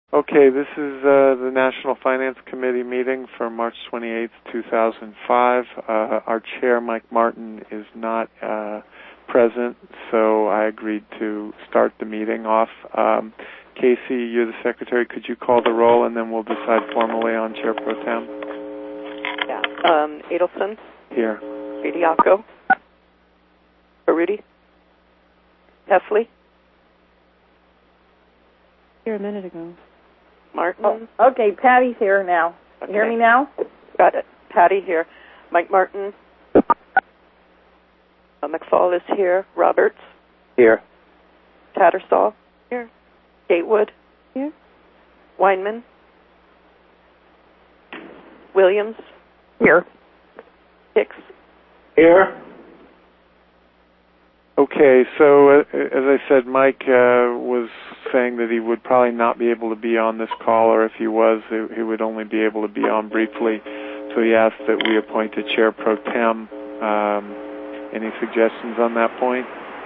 Okay, this is the National Finance Committee meeting for March 28th, 2005. Our chair, Mike Martin, is not present, so I agreed to start the meeting off. Casey, you're the secretary. Could you call the roll, and then we'll decide formally on Chair Pro Tem? Yeah. Adelson? Here. Bediaco? Baruti? Heffley? Here a minute ago. Martin? Oh, okay, Patty's here now. Okay. You hear me now? Got it. Patty here. Mike Martin? McFall is here. Roberts? Here. Tattersall? Here. Gatewood? Here. Weinman? Williams? Here. Hicks? Here. Okay, so as I said, Mike was saying that he would probably not be able to be on this call, or if he was, he would only be able to be on briefly. So he asked that we appoint a Chair Pro Tem. Any suggestions on that point?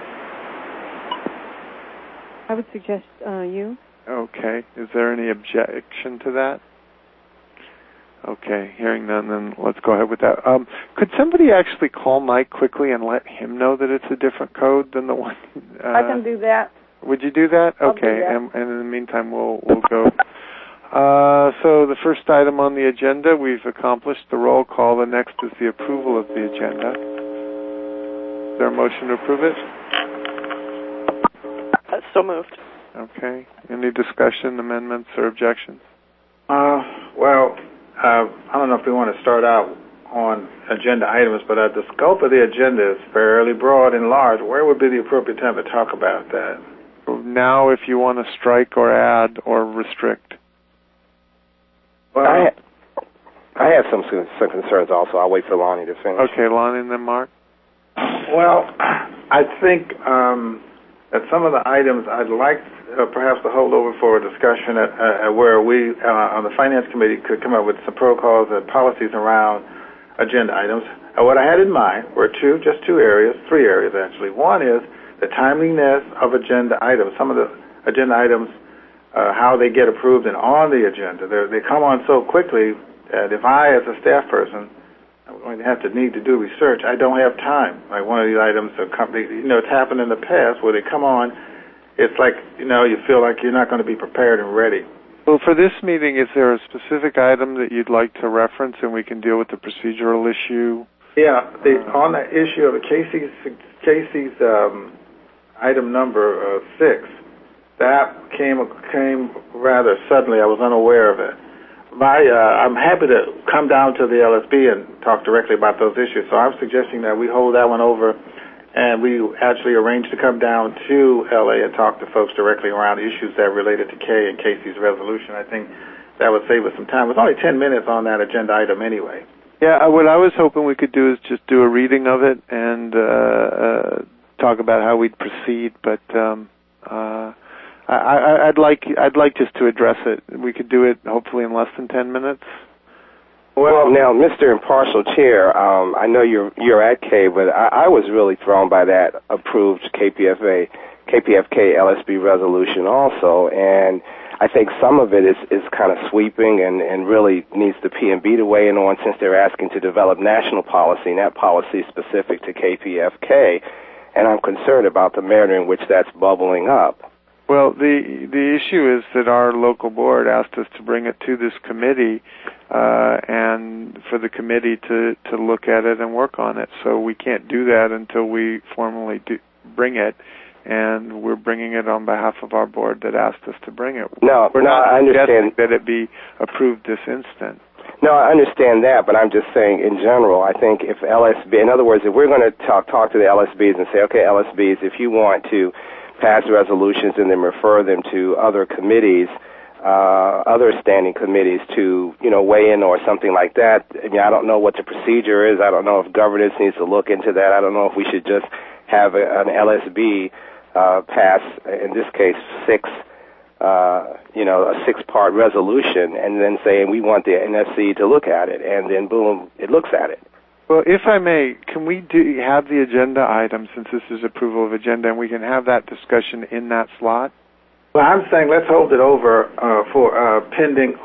I would suggest you. Okay. Is there any objection to that? Okay, hearing none, then let's go ahead with that. Could somebody actually call Mike quickly and let him know that it's a different code than the one? I can do that. Would you do that? I'll Okay, do that. And in the meantime, we'll go. So the first item on the agenda, we've accomplished the roll call. The next is the approval of the agenda. Is there a motion to approve it? So moved. Okay. Any discussion, amendments, or objections? Well, I don't know if we want to start out on agenda items, but the scope of the agenda is fairly broad and large. Where would be the appropriate time to talk about that? Now, if you want to strike or add or restrict. Well, I have some concerns also. I'll wait for Lonnie to finish. Okay, Lonnie and then Mark. Well, I think that some of the items I'd like perhaps to hold over for a discussion at where we on the Finance Committee could come up with some protocols and policies around agenda items. What I had in mind were three areas actually. One is the timeliness of agenda items. Some of the agenda items, how they get approved and on the agenda. They come on so quickly that if I, as a staff person, I'm going to have to need to do research, I don't have time. Like one of these items, it's happened in the past where they come on. It's like, you feel like you're not going to be prepared and ready. Well, for this meeting, is there a specific item that you'd like to reference, and we can deal with the procedural issue? Yeah, on the issue of Casey's item number 6, that came rather suddenly. I was unaware of it. I'm happy to come down to the LSB and talk directly about those issues. So I'm suggesting that we hold that one over, and we actually arrange to come down to LA and talk to folks directly around issues that related to Kay and Casey's resolution. I think that would save us some time. It was only 10 minutes on that agenda item anyway. Yeah, what I was hoping we could do is just do a reading of it and talk about how we'd proceed. But I'd like just to address it. We could do it hopefully in less than 10 minutes. Well, now, Mr. Impartial Chair, I know you're at K, but I was really thrown by that approved KPFK LSB resolution also, and I think some of it is kind of sweeping and really needs the PMB to weigh in on, since they're asking to develop national policy, and that policy is specific to KPFK, and I'm concerned about the manner in which that's bubbling up. Well, the issue is that our local board asked us to bring it to this committee, and for the committee to look at it and work on it. So we can't do that until we formally bring it, and we're bringing it on behalf of our board that asked us to bring it. We're not I understand that it be approved this instant. No, I understand that, but I'm just saying in general, I think if LSB, in other words, if we're going to talk to the LSBs and say, okay, LSBs, if you want to pass resolutions and then refer them to other committees, other standing committees to, weigh in or something like that. I don't know what the procedure is. I don't know if governance needs to look into that. I don't know if we should just have an LSB pass, in this case, a 6-part resolution, and then saying we want the NFC to look at it, and then boom, it looks at it. Well, if I may, can we have the agenda item, since this is approval of agenda, and we can have that discussion in that slot? Well, I'm saying let's hold it over for pending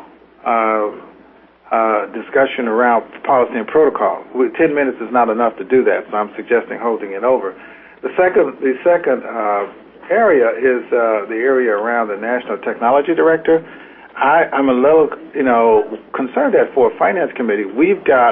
discussion around policy and protocol. 10 minutes is not enough to do that, so I'm suggesting holding it over. The second area is the area around the National Technology Director. I'm a little, concerned that for a finance committee, we've got,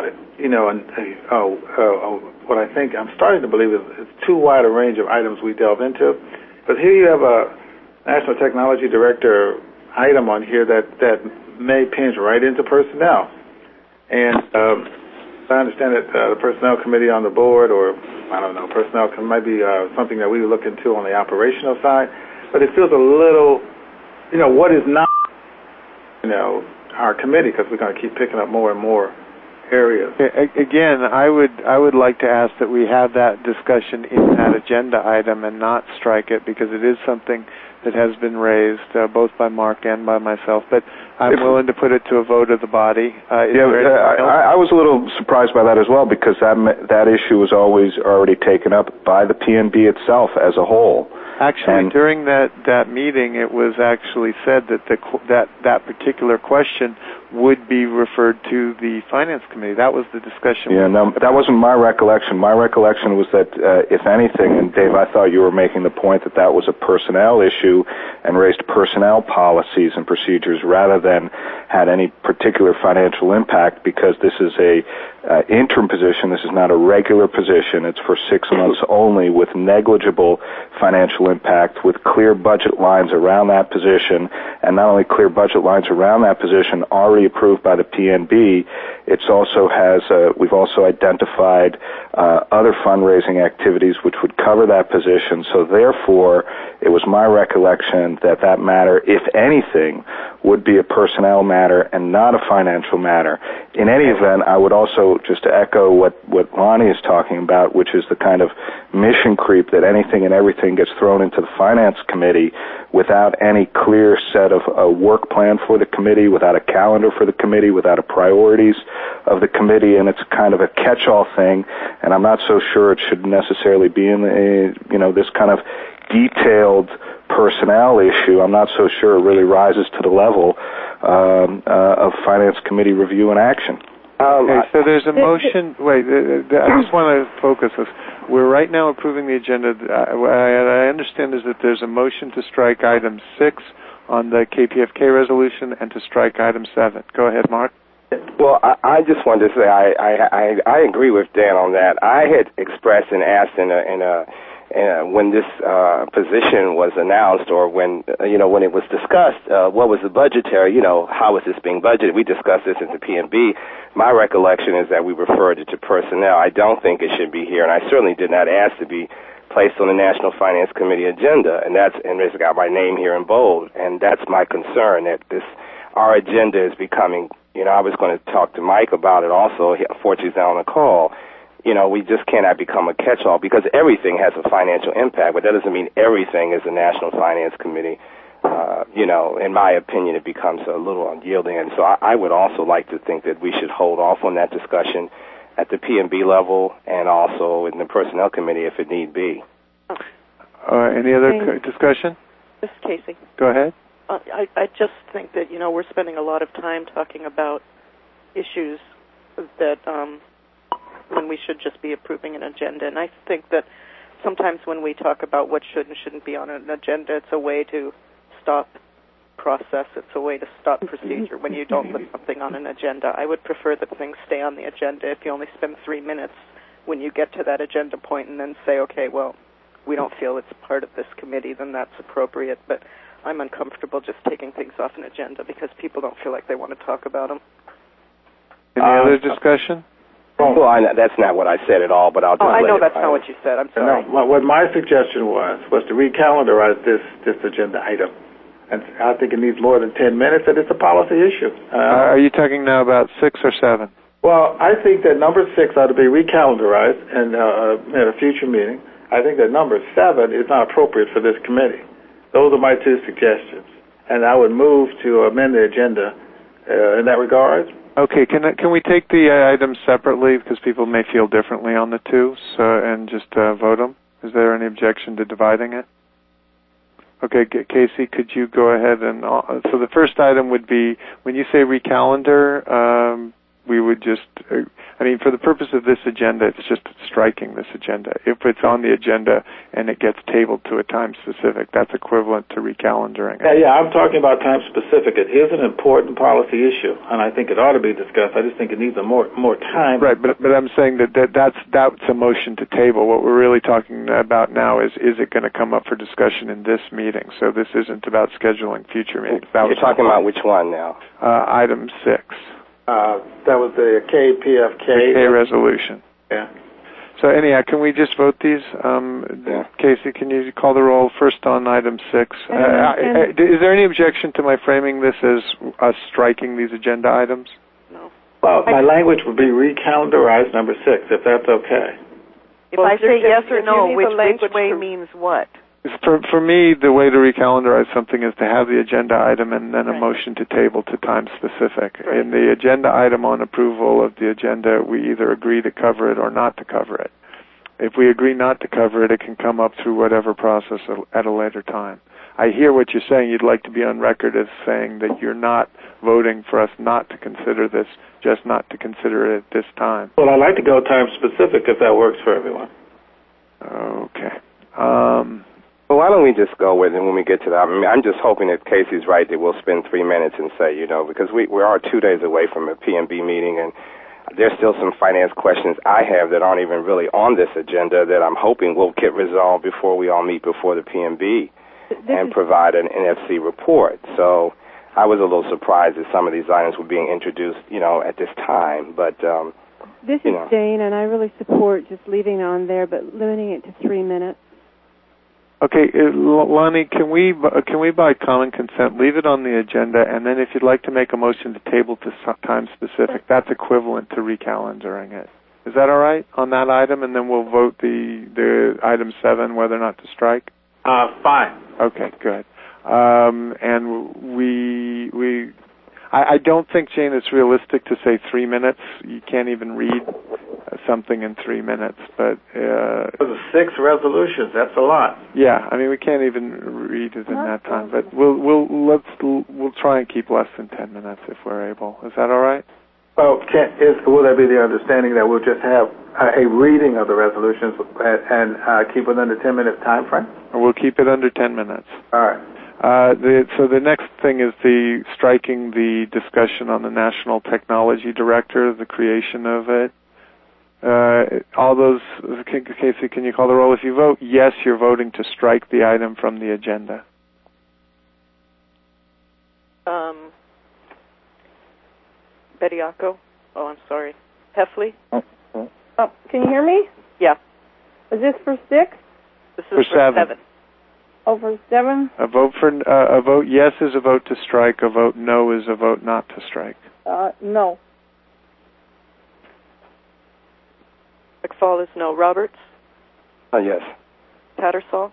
what I think I'm starting to believe is too wide a range of items we delve into. But here you have a National Technology Director item on here that may pinch right into personnel. And I understand that the Personnel Committee on the board, or I don't know, personnel might be something that we would look into on the operational side. But it feels a little, what is not, our committee, because we're going to keep picking up more and more areas. Again, I would like to ask that we have that discussion in that agenda item and not strike it, because it is something that has been raised both by Mark and by myself. But I'm willing to put it to a vote of the body. I was a little surprised by that as well, because that issue was always already taken up by the PNB itself as a whole. Actually, during that meeting, it was actually said that that particular question would be referred to the Finance Committee. That was the discussion. Yeah, no, that wasn't my recollection. My recollection was that, if anything, and Dave, I thought you were making the point that was a personnel issue and raised personnel policies and procedures rather than had any particular financial impact, because this is a interim position. This is not a regular position. It's for 6 months only, with negligible financial impact, with clear budget lines around that position, and not only clear budget lines around that position already approved by the PNB, we've also identified other fundraising activities which would cover that position. So therefore, it was my recollection that matter, if anything, would be a personnel matter and not a financial matter. In any event, I would also, just to echo what Lonnie is talking about, which is the kind of mission creep that anything and everything gets thrown into the Finance Committee without any clear set of a work plan for the committee, without a calendar for the committee, without a priorities of the committee, and it's kind of a catch-all thing, and I'm not so sure it should necessarily be in this kind of detailed personnel issue. I'm not so sure it really rises to the level of Finance Committee review and action. Okay, so there's a motion. Wait, I just want to focus this. We're right now approving the agenda. What I understand is that there's a motion to strike item 6 on the KPFK resolution and to strike item 7. Go ahead, Mark. Well, I just wanted to say I agree with Dan on that. I had expressed and asked when this position was announced, or when it was discussed, what was the budgetary, how was this being budgeted? We discussed this at the PNB. My recollection is that we referred it to personnel. I don't think it should be here, and I certainly did not ask to be placed on the National Finance Committee agenda, and it's got my name here in bold, and that's my concern, that our agenda is becoming, I was going to talk to Mike about it also. Unfortunately, he's not on the call. We just cannot become a catch-all, because everything has a financial impact, but that doesn't mean everything is the National Finance Committee. In my opinion, it becomes a little unyielding, and so I would also like to think that we should hold off on that discussion at the PNB level and also in the Personnel Committee if it need be. Any other discussion? This is Casey. Go ahead. I just think that, we're spending a lot of time talking about issues that when we should just be approving an agenda. And I think that sometimes when we talk about what should and shouldn't be on an agenda, it's a way to stop process. It's a way to stop procedure when you don't put something on an agenda. I would prefer that things stay on the agenda. If you only spend 3 minutes when you get to that agenda point and then say, okay, well, we don't feel it's part of this committee, then that's appropriate. But I'm uncomfortable just taking things off an agenda because people don't feel like they want to talk about them. Any other discussion? Well, that's not what I said at all, but I'll just I know that's not what you said. I'm sorry. No, what my suggestion was to recalendarize this agenda item. And I think it needs more than 10 minutes, and it's a policy issue. Are you talking now about 6 or 7? Well, I think that number 6 ought to be recalendarized and at a future meeting. I think that number 7 is not appropriate for this committee. Those are my 2 suggestions. And I would move to amend the agenda in that regard. Okay, can we take the items separately, because people may feel differently on the 2, and just vote them? Is there any objection to dividing it? Okay, Casey, could you go ahead and... so the first item would be, when you say recalendar, we would just... for the purpose of this agenda, it's just striking this agenda. If it's on the agenda and it gets tabled to a time specific, that's equivalent to recalendaring. Yeah, I'm talking about time specific. It is an important policy issue, and I think it ought to be discussed. I just think it needs more time. Right, but I'm saying that's a motion to table. What we're really talking about now is it going to come up for discussion in this meeting? So this isn't about scheduling future meetings. You're talking about which one now? Item 6. That was the KPFK. K resolution. Yeah. So anyhow, can we just vote these? Casey, can you call the roll first on item 6? Is there any objection to my framing this as us striking these agenda items? No. Well, my language would be recalendarize number 6, if that's okay. If I say yes or no, which way means what? For me, the way to recalendarize something is to have the agenda item and then a motion to table to time specific. Right. In the agenda item on approval of the agenda, we either agree to cover it or not to cover it. If we agree not to cover it, it can come up through whatever process at a later time. I hear what you're saying. You'd like to be on record as saying that you're not voting for us not to consider this, just not to consider it at this time. Well, I'd like to go time specific if that works for everyone. Okay. Well, why don't we just go with it when we get to that? I'm just hoping that Casey's right that we'll spend 3 minutes and say, because we are 2 days away from a PMB meeting, and there's still some finance questions I have that aren't even really on this agenda that I'm hoping will get resolved before we all meet before the PMB and provide an NFC report. So I was a little surprised that some of these items were being introduced, at this time. But this is Jane, and I really support just leaving it on there, but limiting it to 3 minutes. Okay, Lonnie, can we by common consent leave it on the agenda, and then if you'd like to make a motion to table to time specific, that's equivalent to recalendaring it. Is that all right on that item, and then we'll vote the item 7 whether or not to strike? Fine. Okay, good. And I don't think, Jane, it's realistic to say 3 minutes. You can't even read something in 3 minutes, but... For the 6 resolutions, that's a lot. Yeah, we can't even read it in that time, but we'll try and keep less than 10 minutes if we're able. Is that all right? Well, will that be the understanding that we'll just have a reading of the resolutions and keep within the 10-minute time frame? We'll keep it under 10 minutes. All right. So the next thing is the striking the discussion on the National Technology Director, the creation of it. All those, Casey, can you call the roll? If you vote yes, you're voting to strike the item from the agenda. Bediako? Oh, I'm sorry. Heffley? Oh, can you hear me? Yeah. Is this for 6? This is for 7. Oh, for 7? A vote yes is a vote to strike. A vote no is a vote not to strike. No. McFall is no. Roberts? Yes. Tattersall?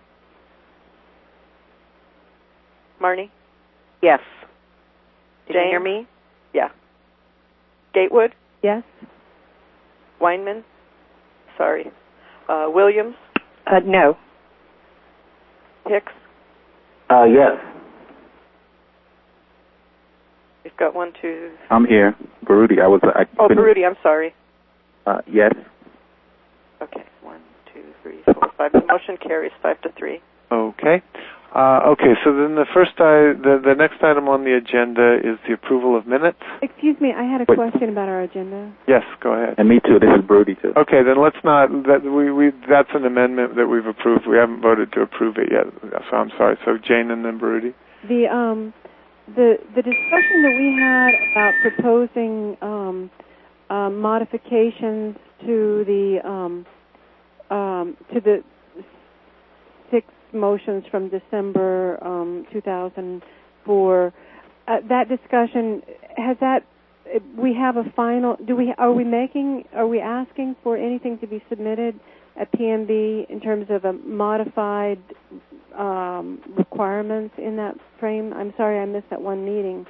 Marnie? Yes. Did you hear me? Yeah. Gatewood? Yes. Weinman? Sorry. Williams? No. Hicks? Yes. We've got 1, 2... I'm here. Baruti. Baruti, I'm sorry. Yes. Okay. 1, 2, 3, 4, 5. The motion carries 5-3. Okay. So then the next item on the agenda is the approval of minutes. Excuse me, I had a question about our agenda. Yes, go ahead. And me too. This is Brody too. Okay, then let's not. That's an amendment that we've approved. We haven't voted to approve it yet. So I'm sorry. So Jane and then Brody. The discussion that we had about proposing modifications to the 6 motions from December 2004. That discussion we have a final. Are we asking for anything to be submitted at PMB in terms of a modified requirements in that frame? I'm sorry, I missed that one meeting.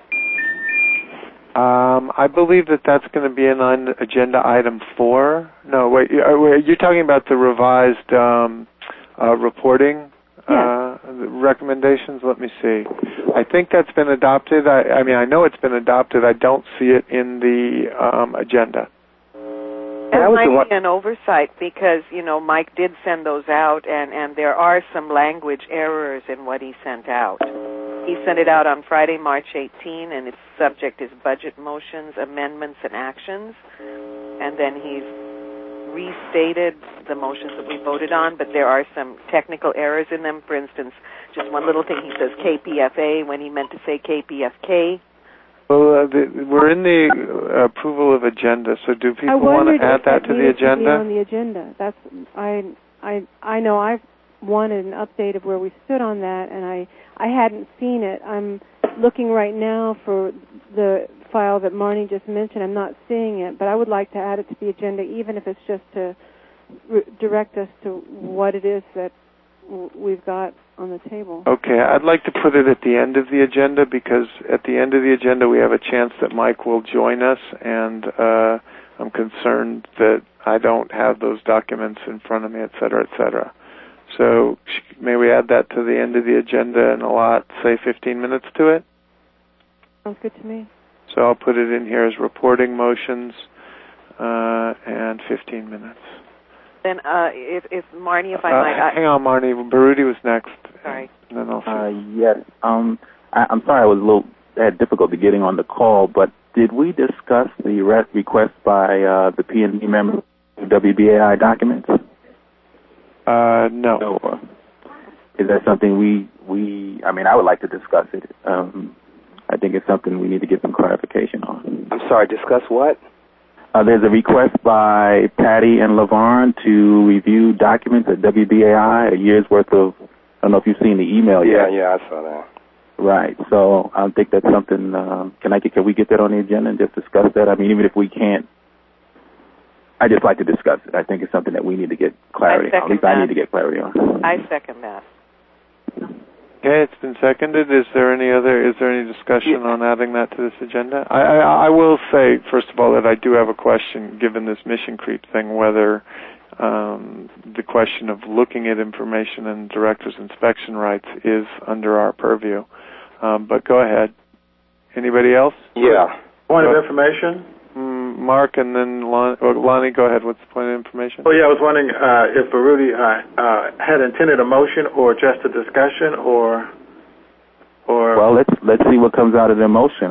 I believe that's going to be on agenda item 4. No, wait. You're talking about the revised reporting? Yes. the recommendations, let me see. I think that's been adopted. I mean, I know it's been adopted. I don't see it in the agenda. It might be an oversight because, Mike did send those out, and there are some language errors in what he sent out. He sent it out on Friday, March 18, and its subject is budget motions, amendments, and actions. And then he's restated the motions that we voted on, but there are some technical errors in them. For instance, just one little thing, he says KPFA when he meant to say KPFK. Well, we're in the approval of agenda, so do people want to add that to the agenda? On the agenda. That's I know I wanted an update of where we stood on that, and I hadn't seen it. I'm looking right now for the file that Marnie just mentioned. I'm not seeing it, but I would like to add it to the agenda, even if it's just to direct us to what it is that we've got on the table. Okay, I'd like to put it at the end of the agenda because at the end of the agenda we have a chance that Mike will join us, and I'm concerned that I don't have those documents in front of me, et cetera, et cetera. So may we add that to the end of the agenda and allot, say, 15 minutes to it? Sounds good to me. So I'll put it in here as reporting motions and 15 minutes. Then, if Marnie, if I might... hang on, Marnie. Baruti was next. Sorry. And then I'll yes. I'm sorry I had difficulty getting on the call, but did we discuss the request by the P&B member of WBAI documents? No. Is that something I would like to discuss it. I think it's something we need to get some clarification on. I'm sorry, discuss what? There's a request by Patty and LaVarn to review documents at WBAI, a year's worth of, I don't know if you've seen the email yet. Yeah, I saw that. Right. So I think that's something, can we get that on the agenda and just discuss that? I mean, even if we can't, I just like to discuss it. I think it's something that we need to get clarity on. At least I need to get clarity on. I second that. Okay, it's been seconded. Is there any discussion on adding that to this agenda? I will say, first of all, that I do have a question, given this mission creep thing, whether the question of looking at information and director's inspection rights is under our purview. But go ahead. Anybody else? Yeah. Point of information? Mark, and then Lonnie, go ahead. What's the point of information? Oh, yeah, I was wondering if Baruti had intended a motion or just a discussion, or. Well, let's see what comes out of the motion.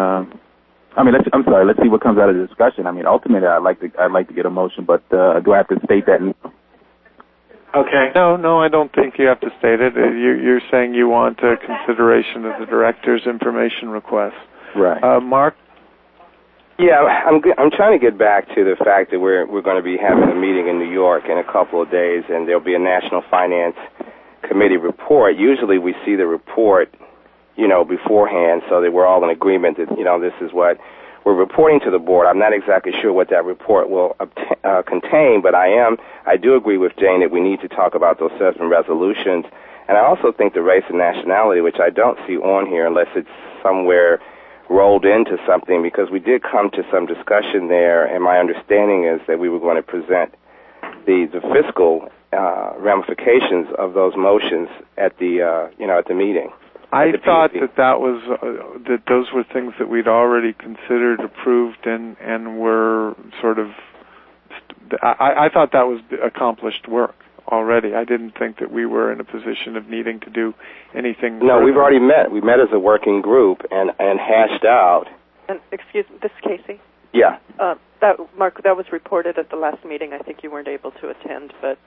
Let's see what comes out of the discussion. I mean, ultimately, I'd like to get a motion, but do I have to state that? Okay. No, I don't think you have to state it. You're saying you want a consideration of the director's information request. Right. Mark. Yeah, I'm trying to get back to the fact that we're going to be having a meeting in New York in a couple of days, and there'll be a National Finance Committee report. Usually we see the report, beforehand, so that we're all in agreement that, this is what we're reporting to the board. I'm not exactly sure what that report will contain, but I do agree with Jane that we need to talk about those 7 resolutions. And I also think the race and nationality, which I don't see on here unless it's somewhere rolled into something, because we did come to some discussion there, and my understanding is that we were going to present the fiscal ramifications of those motions at the at the meeting. I thought that was that those were things that we'd already considered, approved, and were sort of. I thought that was accomplished work already. I didn't think that we were in a position of needing to do anything. No, we've already met. We met as a working group and hashed out. And excuse me, this is Casey. Yeah. Mark, that was reported at the last meeting. I think you weren't able to attend, but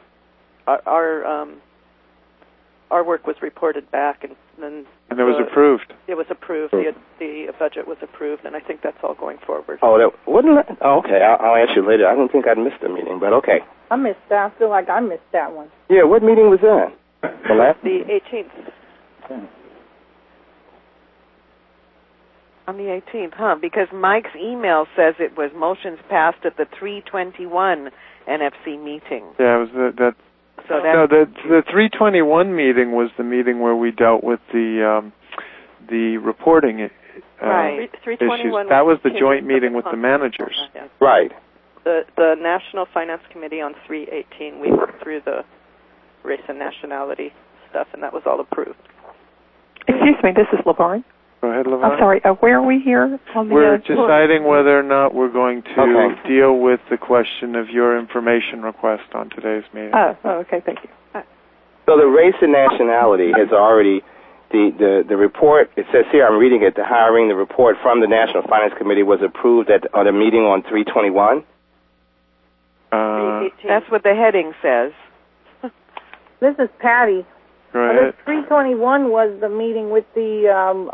our work was reported back, and it was approved. It was approved. The budget was approved, and I think that's all going forward. Oh, okay. I'll answer you later. I don't think I'd missed the meeting, but okay. I missed that. I feel like I missed that one. Yeah, what meeting was that? The 18th. Okay. On the 18th, because Mike's email says it was motions passed at the 321 NFC meeting. Yeah, it was that. So the 321 meeting was the meeting where we dealt with the reporting right. 321 issues. That was the joint meeting with the managers. Yeah. Right. The National Finance Committee on 318, we went through the race and nationality stuff, and that was all approved. Excuse me, this is LaVarn. Go ahead, LaVarn. I'm sorry, where are we here? We're deciding whether or not we're going to deal with the question of your information request on today's meeting. Oh, okay, thank you. So the race and nationality has already, the report, it says here, I'm reading it, the hiring, the report from the National Finance Committee was approved at a meeting on 3/21. That's what the heading says. This is Patty. Go ahead. 321 was the meeting with the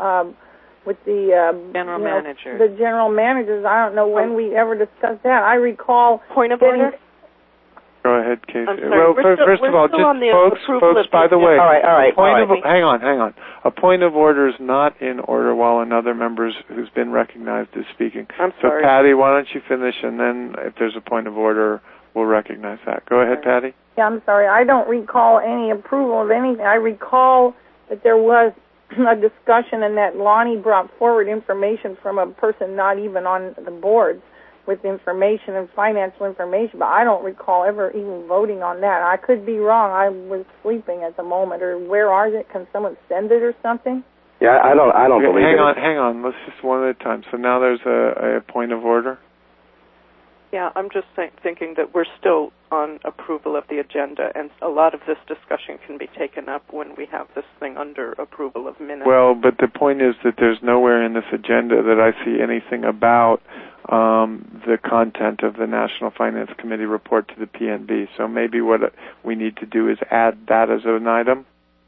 general manager. The general managers. I don't know when we ever discussed that. I recall point of order. Go ahead, Casey. I'm sorry. Well, first of all, just folks, by the way, all right. Hang on. A point of order is not in order while another member who's been recognized is speaking. I'm sorry. So, Patty, why don't you finish, and then if there's a point of order, we'll recognize that. Go ahead, Patty. Yeah, I'm sorry. I don't recall any approval of anything. I recall that there was a discussion and that Lonnie brought forward information from a person not even on the board with information and financial information, but I don't recall ever even voting on that. I could be wrong. I was sleeping at the moment. Or where are it? Can someone send it or something? Yeah, I don't believe it. Hang on. Let's just one at a time. So now there's a point of order. Yeah, I'm just thinking that we're still on approval of the agenda, and a lot of this discussion can be taken up when we have this thing under approval of minutes. Well, but the point is that there's nowhere in this agenda that I see anything about the content of the National Finance Committee report to the PNB. So maybe what we need to do is add that as an item.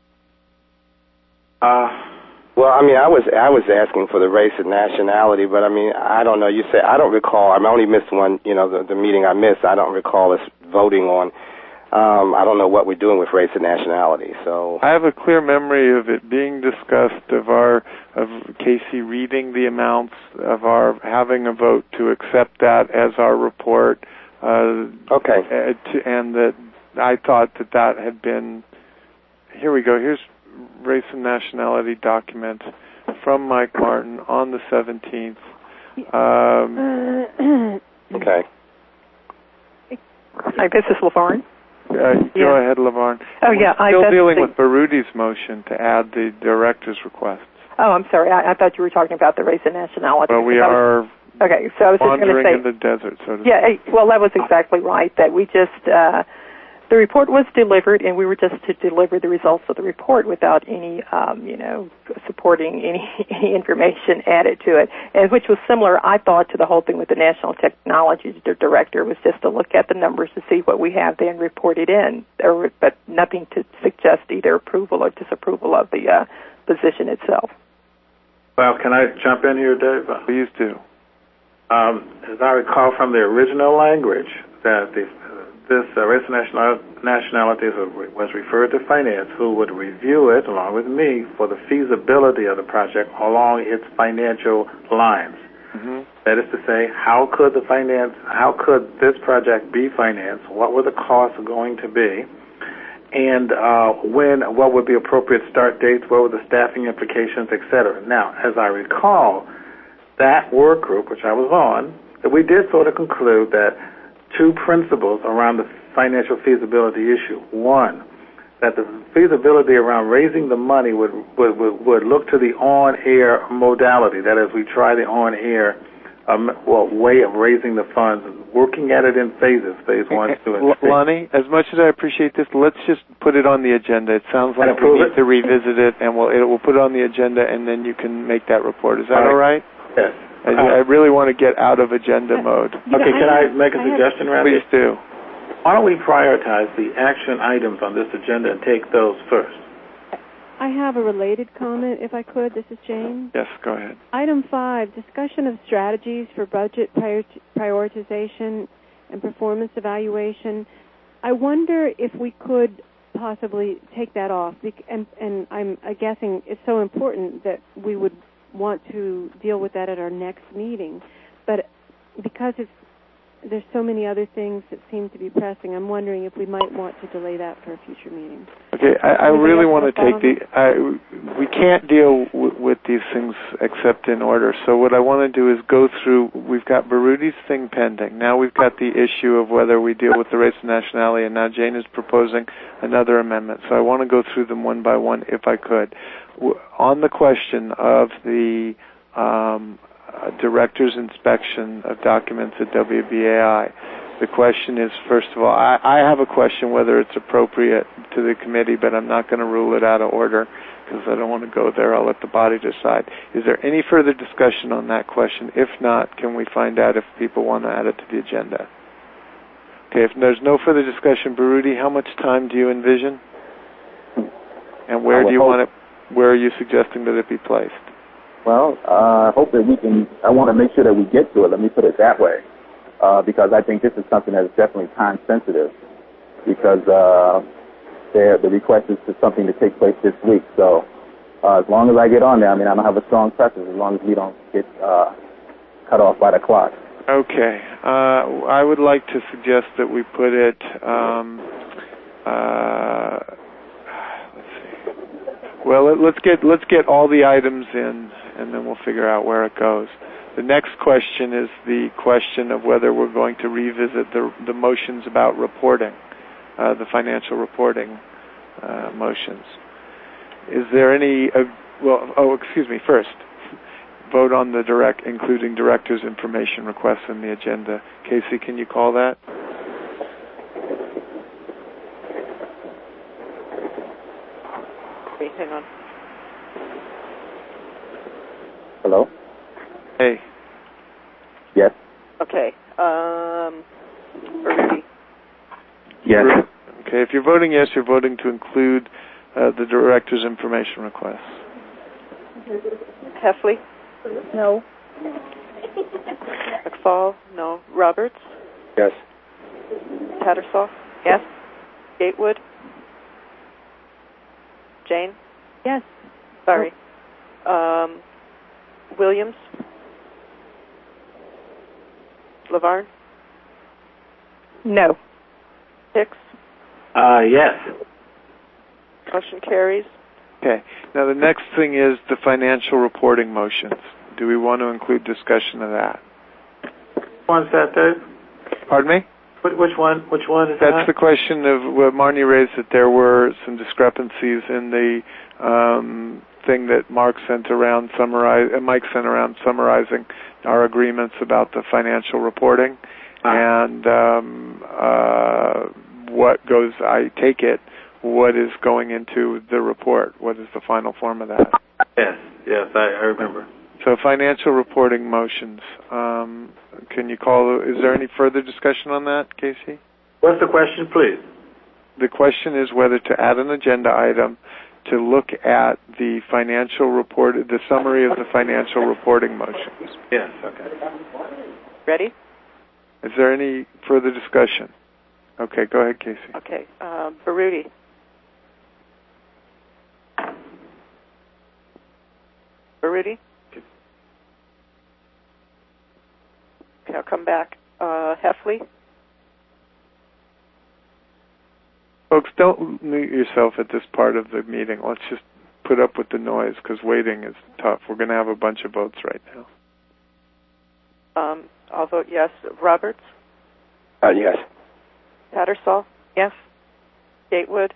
Well, I mean, I was asking for the race and nationality, but I mean, I don't know. You said I don't recall. I only missed one. You know, the meeting I missed. I don't recall us voting on. I don't know what we're doing with race and nationality. So I have a clear memory of it being discussed, of Casey reading the amounts, of our having a vote to accept that as our report. Okay. And that I thought that had been. Here we go. Here's race and nationality document from Mike Martin on the 17th. Okay. Hi, this is LaVarn. Go ahead, LaVarn. Yeah. Still dealing with Barudi's motion to add the director's requests. Oh, I'm sorry. I thought you were talking about the race and nationality. Well, we are okay, so I was just going to say, in the desert, so to speak. Well, that was exactly right. That we just, the report was delivered, and we were just to deliver the results of the report without any, supporting any information added to it, and which was similar, I thought, to the whole thing with the National Technology Director, was just to look at the numbers to see what we have there and report it in, but nothing to suggest either approval or disapproval of the position itself. Well, can I jump in here, Dave? Please do. As I recall from the original language, that this race and nationality was referred to finance, who would review it along with me for the feasibility of the project along its financial lines. Mm-hmm. That is to say, how could this project be financed? What were the costs going to be? And what would be appropriate start dates? What were the staffing implications, et cetera? Now, as I recall, that work group, which I was on, that we did sort of conclude that two principles around the financial feasibility issue. One, that the feasibility around raising the money would look to the on-air modality. That is, we try the on-air way of raising the funds, working at it in phases, phase 1, 2, and 3. Lonnie, as much as I appreciate this, let's just put it on the agenda. It sounds like we need to revisit it, and we'll put it on the agenda, and then you can make that report. Is that all right? Yes. I really want to get out of agenda mode. Okay, can I make a suggestion, Randy? Please do. Why don't we prioritize the action items on this agenda and take those first? I have a related comment, if I could. This is Jane. Yes, go ahead. Item 5, discussion of strategies for budget prioritization and performance evaluation. I wonder if we could possibly take that off, and I'm guessing it's so important that we would want to deal with that at our next meeting. But because it's there's so many other things that seem to be pressing. I'm wondering if we might want to delay that for a future meeting. Okay, I really want to take we can't deal with these things except in order. So what I want to do is go through, we've got Barudi's thing pending. Now we've got the issue of whether we deal with the race and nationality, and now Jane is proposing another amendment. So I want to go through them one by one if I could. On the question of the director's inspection of documents at WBAI, the question is, first of all, I have a question whether it's appropriate to the committee, but I'm not going to rule it out of order because I don't want to go there. I'll let the body decide. Is there any further discussion on that question? If not, can we find out if people want to add it to the agenda? Okay, if there's no further discussion, Barudi, how much time do you envision? And where do you want it? Where are you suggesting that it be placed? Well, I hope that I want to make sure that we get to it. Let me put it that way. Because I think this is something that is definitely time sensitive. Because the request is for something to take place this week. So as long as I get on there, I don't have a strong preference as long as we don't get cut off by the clock. Okay. I would like to suggest that we put it. Let's see. Well, let's get all the items in, and then we'll figure out where it goes. The next question is the question of whether we're going to revisit the motions about reporting, the financial reporting motions. Is there any? First, vote on the including director's information requests in the agenda. Casey, can you call that? Wait, hang on. Hello? Hey. Yes. Okay. Barudi. Yes. Okay, if you're voting yes, you're voting to include the director's information requests. Heffley? No. McFall? No. Roberts? Yes. Tattersall? Yes. Gatewood? Jane? Yes. Sorry. Williams? Lavarne? No. Hicks? Yes. Motion carries. Okay. Now the next thing is the financial reporting motions. Do we want to include discussion of that? Which one's that, Dave? Pardon me? Which one is that? That's the question of what Marnie raised, that there were some discrepancies in the thing that Mike sent around summarizing our agreements about the financial reporting. And I take it, what is going into the report? What is the final form of that? Yes, I remember. So financial reporting motions. Can you is there any further discussion on that, Casey? What's the question, please? The question is whether to add an agenda item to look at the financial report, the summary of the financial reporting motions. Yes, okay. Ready? Is there any further discussion? Okay, go ahead, Casey. Okay, Barudi. Barudi? Okay, I'll come back. Heffley? Folks, don't mute yourself at this part of the meeting. Let's just put up with the noise because waiting is tough. We're going to have a bunch of votes right now. I'll vote yes. Roberts? Yes. Tattersall? Yes. Gatewood?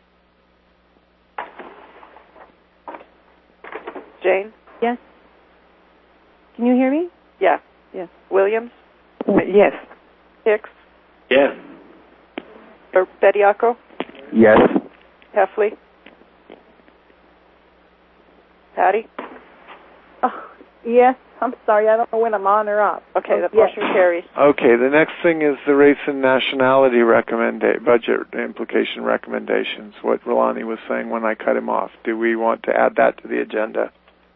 Jane? Yes. Can you hear me? Yeah. Yes. Williams? Yes. Hicks? Yes. Bediako? Yes. Heffley? Patty? Oh, yes. I'm sorry. I don't know when I'm on or off. Okay, the motion carries. Okay, the next thing is the race and nationality budget implication recommendations, what Rolani was saying when I cut him off. Do we want to add that to the agenda?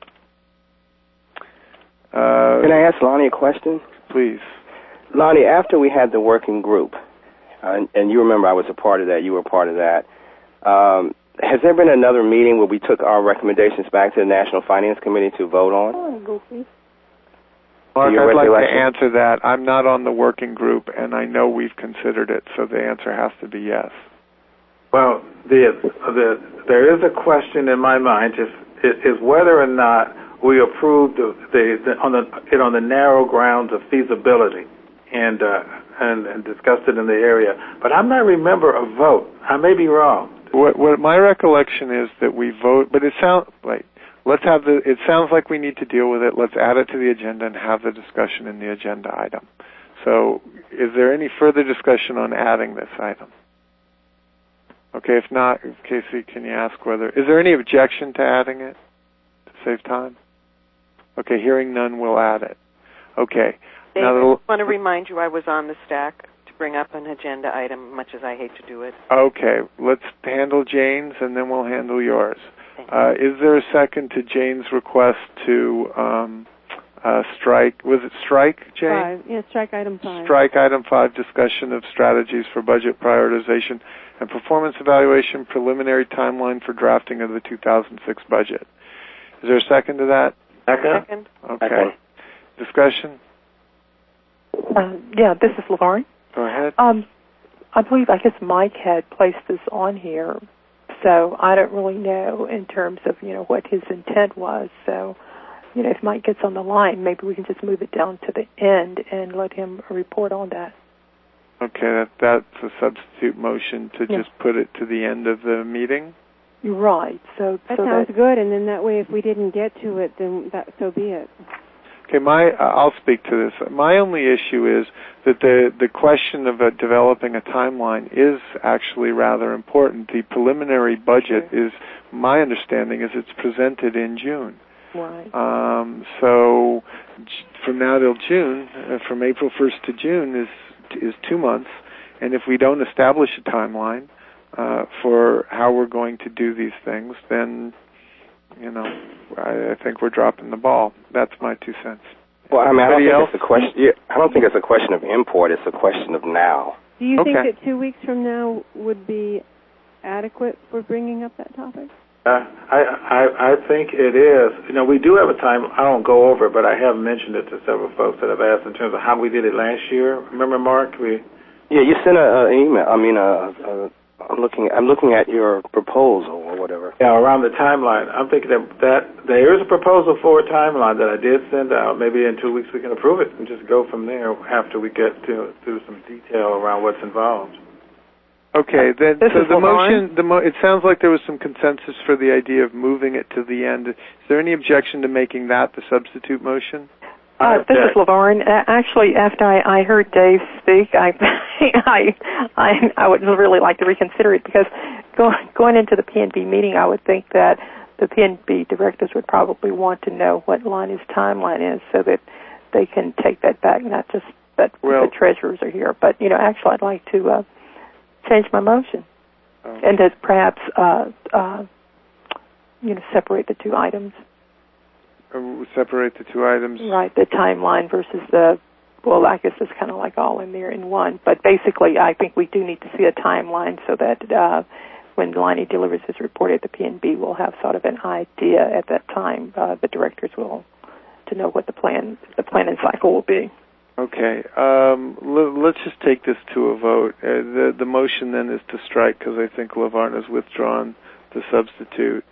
Can I ask Lonnie a question? Please. Lonnie, after we had the working group, and you remember I was a part of that, you were part of that, has there been another meeting where we took our recommendations back to the National Finance Committee to vote on? Oh, Goofy. Mark, I'd like to answer that. I'm not on the working group, and I know we've considered it, so the answer has to be yes. Well, there is a question in my mind is whether or not we approved on the narrow grounds of feasibility and discussed it in the area. But I'm not remember a vote. I may be wrong. What my recollection is that we vote, but it sounds like it sounds like we need to deal with it. Let's add it to the agenda and have the discussion in the agenda item. So, is there any further discussion on adding this item? Okay, if not, Casey, can you ask is there any objection to adding it to save time? Okay, hearing none, we'll add it. Okay. David, I want to remind you I was on the stack to bring up an agenda item, much as I hate to do it. Okay, let's handle Jane's, and then we'll handle yours. Is there a second to Jane's request to strike? Was it strike, Jane? 5. Yeah, strike item 5. Strike item 5, discussion of strategies for budget prioritization and performance evaluation, preliminary timeline for drafting of the 2006 budget. Is there a second to that? Second. Okay. Second. Discussion? Yeah, this is LaVarn. Go ahead. I believe, I guess Mike had placed this on here, so I don't really know in terms of, what his intent was. So, if Mike gets on the line, maybe we can just move it down to the end and let him report on that. Okay, that's a substitute motion to just put it to the end of the meeting? Right. That sounds good, and then that way if we didn't get to it, then so be it. Okay, I'll speak to this. My only issue is that the question of developing a timeline is actually rather important. The preliminary budget is, my understanding is it's presented in June. Right. So from now till June, from April 1st to June is 2 months, and if we don't establish a timeline for how we're going to do these things, then I think we're dropping the ball. That's my 2 cents. Well, I don't think it's a question. I don't think it's a question of import. It's a question of now. Do you think that 2 weeks from now would be adequate for bringing up that topic? I think it is. We do have a time. I don't go over it, but I have mentioned it to several folks that have asked in terms of how we did it last year. Remember, Mark? Yeah, you sent an email. I'm looking at your proposal or whatever. Yeah, around the timeline. I'm thinking that there is a proposal for a timeline that I did send out. Maybe in 2 weeks we can approve it and just go from there after we get through some detail around what's involved. Okay, then so the motion, it sounds like there was some consensus for the idea of moving it to the end. Is there any objection to making that the substitute motion? This is LaVarn. Actually, after I heard Dave speak, I would really like to reconsider it because going into the PNB meeting, I would think that the PNB directors would probably want to know what Lonnie's timeline is so that they can take that back, not just that the treasurers are here. But, actually I'd like to change my motion and to perhaps, separate the two items. Separate the two items. Right, the timeline versus I guess it's kind of like all in there in one. But basically, I think we do need to see a timeline so that when Lonnie delivers his report at the PNB, we'll have sort of an idea at that time. The directors will to know what the planning cycle will be. Okay, let's just take this to a vote. The motion then is to strike because I think LaVarn has withdrawn the substitute.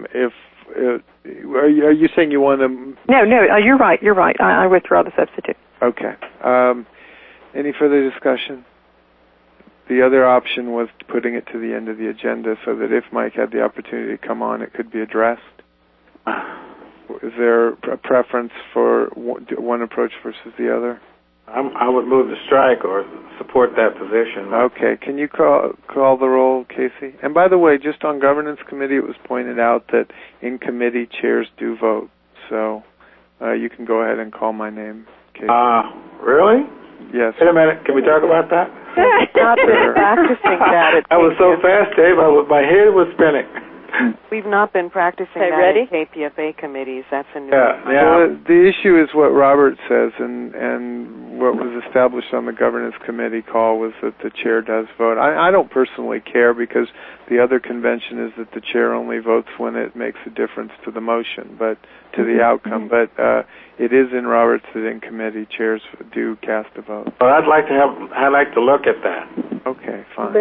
Are you saying you want to? No, you're right. You're right. I withdraw the substitute. Okay. Any further discussion? The other option was putting it to the end of the agenda so that if Mike had the opportunity to come on, it could be addressed. Is there a preference for one approach versus the other? I would move to strike or support that position. Okay. Can you call the roll, Casey? And by the way, just on governance committee, it was pointed out that in committee chairs do vote. So you can go ahead and call my name, Casey. Really? Yes. Wait a minute. Can we talk about that? Not practicing that. I was so fast, Dave. My head was spinning. We've not been practicing that ready? in KPFA committees. That's a new Yeah. Well, the issue is what Robert says, and what was established on the governance committee call was that the chair does vote. I don't personally care because the other convention is that the chair only votes when it makes a difference to the motion, but to the outcome. But it is in Robert's that in committee chairs do cast a vote. Well, I'd like to look at that. Okay, fine.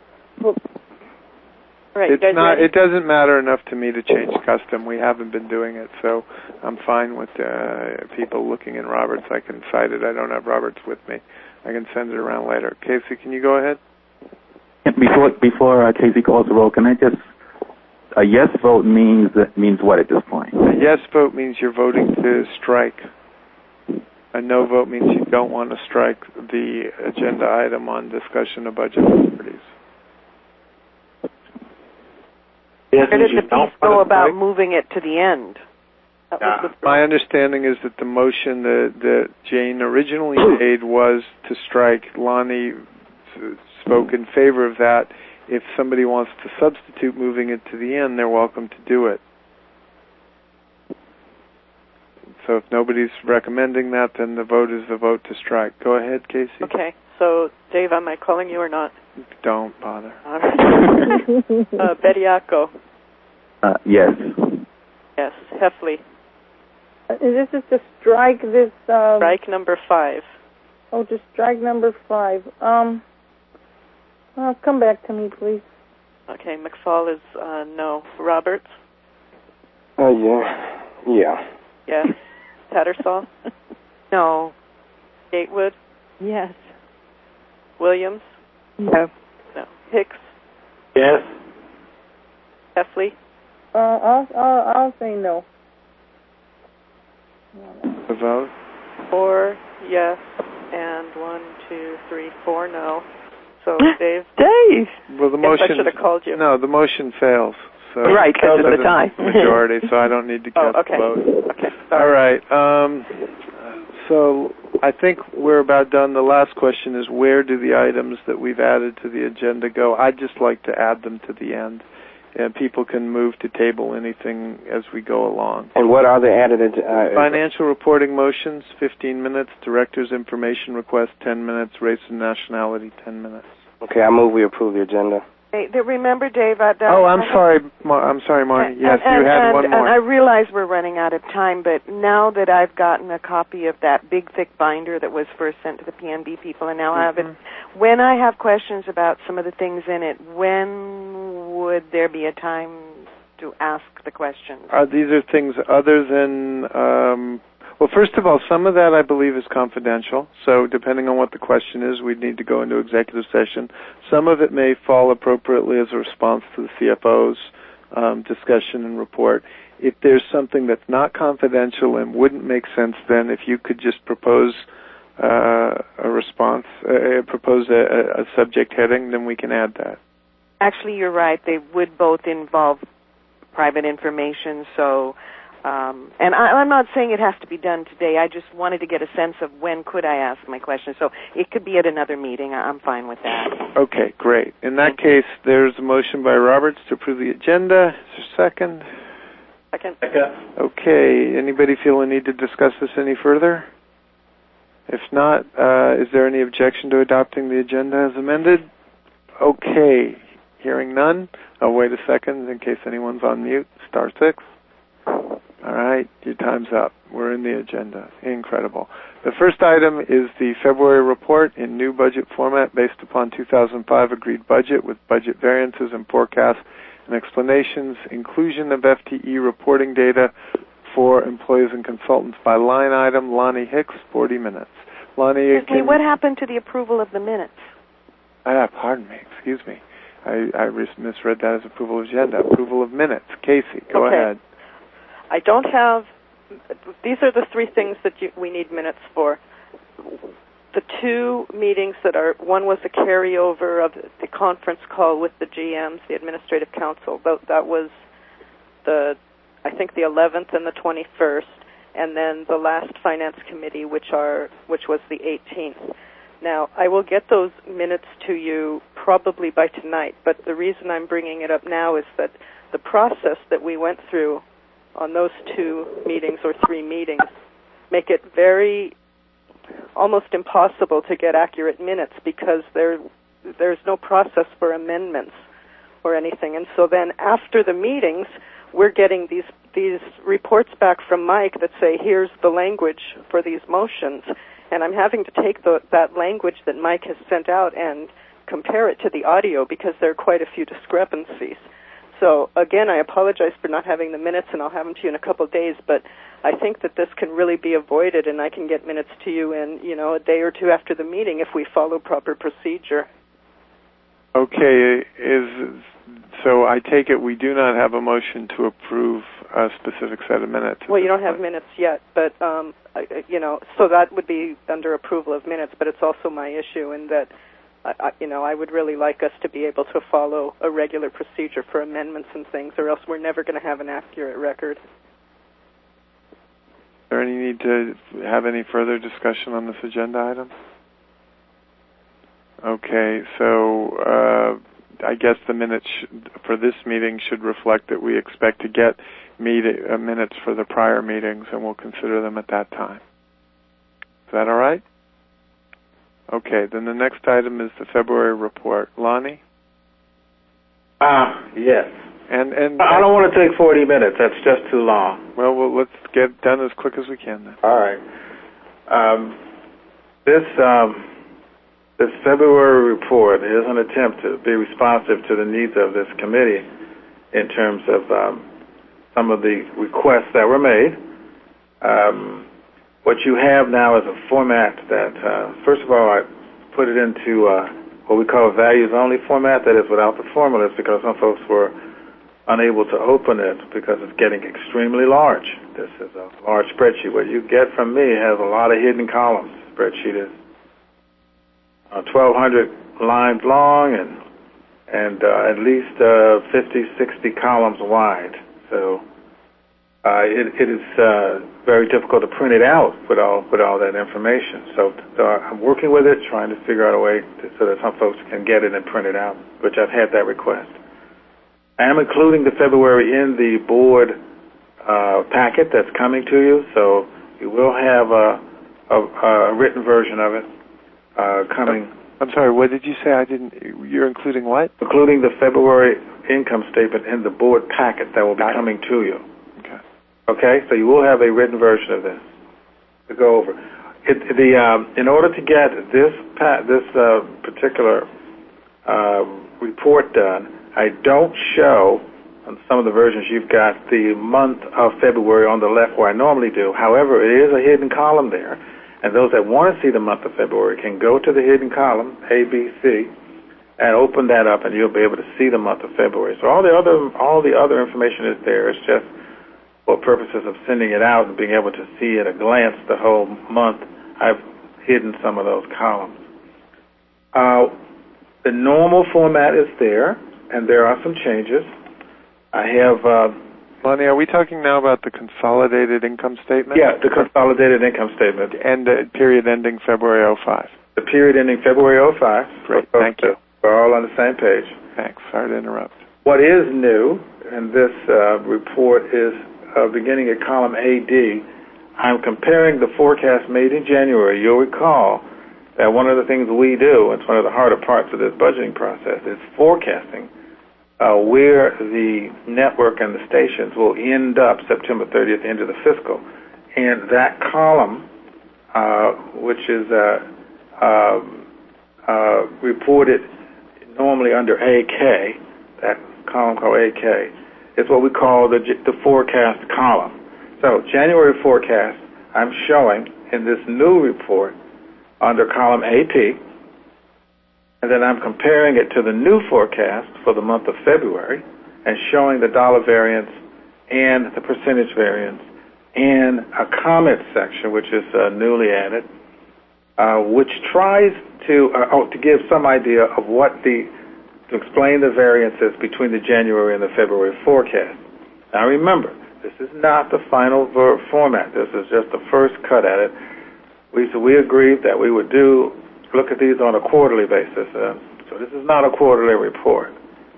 Right, it's not. It doesn't matter enough to me to change custom. We haven't been doing it, so I'm fine with people looking in Roberts. I can cite it. I don't have Roberts with me. I can send it around later. Casey, can you go ahead? Before Casey calls the roll, can I just a yes vote means what at this point? A yes vote means you're voting to strike. A no vote means you don't want to strike the agenda item on discussion of budget priorities. Where did the piece go about moving it to the end? My understanding is that the motion that Jane originally made was to strike. Lonnie spoke in favor of that. If somebody wants to substitute moving it to the end, they're welcome to do it. So if nobody's recommending that, then the vote is the vote to strike. Go ahead, Casey. Okay. So, Dave, am I calling you or not? Don't bother. All right. Bediako. Yes. Yes. Heffley. This is to strike this... strike number 5. Oh, to strike number 5. Come back to me, please. Okay, McFall is no. Roberts? Yeah. Yes. Tattersall? No. Gatewood? Yes. Williams? No. No. Hicks? Yes. Heffley? I'll say no. The vote? 4 yes, and 1, 2, 3, 4 no. So, Dave? Well, the motion... I should have called you. No, the motion fails. So right, because of the tie. Majority, so I don't need to cast the vote. Okay. All right. So I think we're about done. The last question is, where do the items that we've added to the agenda go? I'd just like to add them to the end. And people can move to table anything as we go along. And what are the added? Financial reporting motions, 15 minutes. Director's information request, 10 minutes. Race and nationality, 10 minutes. Okay, I move we approve the agenda. Hey, remember, Dave... I'm sorry. I'm sorry, Marty. Yes, you had one more. And I realize we're running out of time, but now that I've gotten a copy of that big, thick binder that was first sent to the PMB people, and now I have it, when I have questions about some of the things in it, when would there be a time to ask the questions? These are things other than... Well, first of all, some of that I believe is confidential, so depending on what the question is, we'd need to go into executive session. Some of it may fall appropriately as a response to the CFO's discussion and report. If there's something that's not confidential and wouldn't make sense, then if you could just propose a response, propose a subject heading, then we can add that. Actually, you're right. They would both involve private information, so... and I'm not saying it has to be done today. I just wanted to get a sense of when could I ask my question. So it could be at another meeting. I'm fine with that. Okay, great. In that case, there's a motion by Roberts to approve the agenda. Is there a second? Second. Okay. Anybody feel a need to discuss this any further? If not, is there any objection to adopting the agenda as amended? Okay. Hearing none. I'll wait a second in case anyone's on mute. Star 6. All right, your time's up. We're in the agenda. Incredible. The first item is the February report in new budget format based upon 2005 agreed budget with budget variances and forecasts and explanations, inclusion of FTE reporting data for employees and consultants by line item. Lonnie Hicks, 40 minutes. Lonnie, what happened to the approval of the minutes? Pardon me. Excuse me. I misread that as approval of agenda. Approval of minutes. Casey, go ahead. I don't have... These are the 3 things that we need minutes for. The 2 meetings that are... One was a carryover of the conference call with the GMs, the Administrative Council. That was I think the 11th and the 21st, and then the last Finance Committee, which was the 18th. Now, I will get those minutes to you probably by tonight. But the reason I'm bringing it up now is that the process that we went through on those 2 meetings or 3 meetings make it very almost impossible to get accurate minutes because there's no process for amendments or anything. And so then after the meetings, we're getting these reports back from Mike that say, here's the language for these motions. And I'm having to take that language that Mike has sent out and compare it to the audio because there are quite a few discrepancies. So, again, I apologize for not having the minutes, and I'll have them to you in a couple of days, but I think that this can really be avoided, and I can get minutes to you in, a day or 2 after the meeting if we follow proper procedure. Okay, so I take it we do not have a motion to approve a specific set of minutes. Well, you don't have minutes yet, but, so that would be under approval of minutes, but it's also my issue in that, I would really like us to be able to follow a regular procedure for amendments and things, or else we're never going to have an accurate record. Is there any need to have any further discussion on this agenda item? Okay, so I guess the minutes for this meeting should reflect that we expect to get minutes for the prior meetings, and we'll consider them at that time. Is that all right? Okay, then the next item is the February report. Lonnie? Yes. And I don't want to take 40 minutes. That's just too long. Well, let's get done as quick as we can then. All right. This February report is an attempt to be responsive to the needs of this committee in terms of some of the requests that were made. What you have now is a format that, first of all, I put it into what we call a values-only format, that is without the formulas, because some folks were unable to open it because it's getting extremely large. This is a large spreadsheet. What you get from me has a lot of hidden columns. The spreadsheet is 1,200 lines long and at least 50, 60 columns wide. So it is very difficult to print it out with all that information. So I'm working with it, trying to figure out a way so that some folks can get it and print it out, which I've had that request. I am including the February in the board packet that's coming to you, so you will have a written version of it coming. I'm sorry, what did you say? You're including what? Including the February income statement in the board packet that will be coming to you. Okay, so you will have a written version of this to go over. In order to get this particular report done, I don't show on some of the versions you've got the month of February on the left where I normally do. However, it is a hidden column there, and those that want to see the month of February can go to the hidden column, A, B, C, and open that up, and you'll be able to see the month of February. So all the other information is there. It's just for purposes of sending it out and being able to see at a glance the whole month, I've hidden some of those columns. The normal format is there, and there are some changes. I have... Lonnie, are we talking now about the consolidated income statement? Yeah, the consolidated income statement. And the period ending February 05. The period ending February 05. Great, thank you. We're all on the same page. Thanks. Sorry to interrupt. What is new in this report is beginning at column AD, I'm comparing the forecast made in January. You'll recall that one of the things we do, it's one of the harder parts of this budgeting process, is forecasting where the network and the stations will end up September 30th, end of the fiscal. And that column, which is reported normally under AK, that column called AK, is what we call the forecast column. So January forecast, I'm showing in this new report under column AP, and then I'm comparing it to the new forecast for the month of February and showing the dollar variance and the percentage variance and a comment section, which is newly added, which tries to give some idea of to explain the variances between the January and the February forecast. Now remember, this is not the final format. This is just the first cut at it. We agreed that we would look at these on a quarterly basis. So So this is not a quarterly report.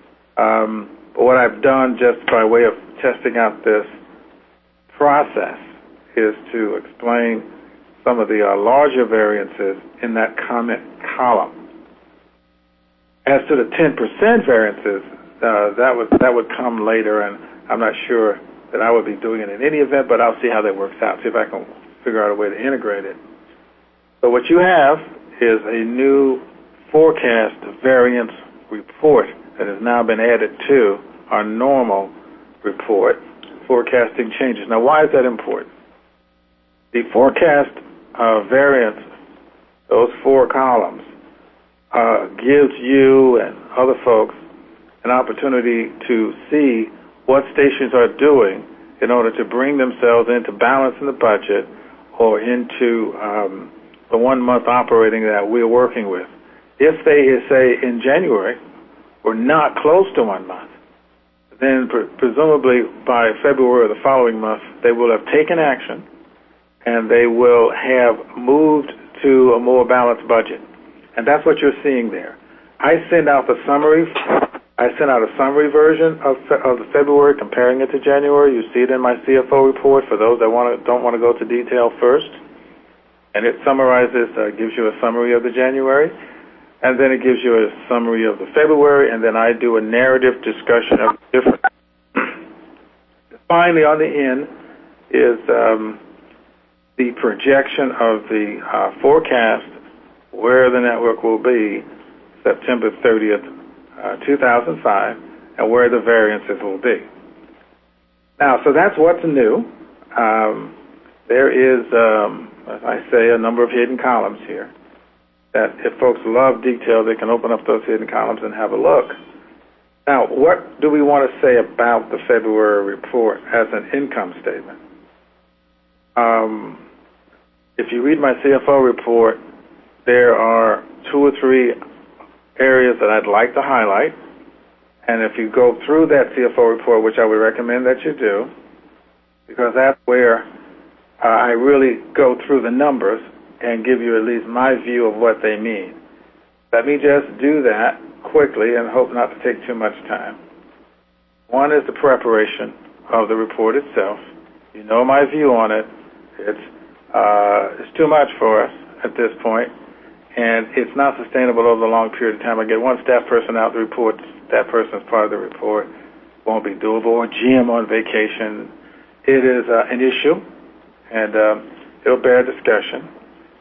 But what I've done just by way of testing out this process is to explain some of the larger variances in that comment column. As to the 10% variances, that would come later, and I'm not sure that I would be doing it in any event, but I'll see how that works out, see if I can figure out a way to integrate it. So what you have is a new forecast variance report that has now been added to our normal report, forecasting changes. Now, why is that important? The forecast variance, those 4 columns, gives you and other folks an opportunity to see what stations are doing in order to bring themselves into balance in the budget or into the 1 month operating that we're working with. If they, say, in January, were not close to 1 month, then presumably by February of the following month, they will have taken action and they will have moved to a more balanced budget. And that's what you're seeing there. I sent out a summary version of the February, comparing it to January. You see it in my CFO report for those that don't want to go to detail first. And it summarizes, gives you a summary of the January, and then it gives you a summary of the February, and then I do a narrative discussion of the different. Finally, on the end is the projection of the forecast where the network will be September 30th, 2005, and where the variances will be. Now, so that's what's new. There is, as I say, a number of hidden columns here that if folks love detail, they can open up those hidden columns and have a look. Now, what do we want to say about the February report as an income statement? If you read my CFO report, there are 2 or 3 areas that I'd like to highlight. And if you go through that CFO report, which I would recommend that you do, because that's where I really go through the numbers and give you at least my view of what they mean. Let me just do that quickly and hope not to take too much time. One is the preparation of the report itself. You know my view on it. It's too much for us at this point, and it's not sustainable over a long period of time. I get one staff person out the report, that person's part of the report, won't be doable, or Jim on vacation. It is an issue, and it'll bear discussion.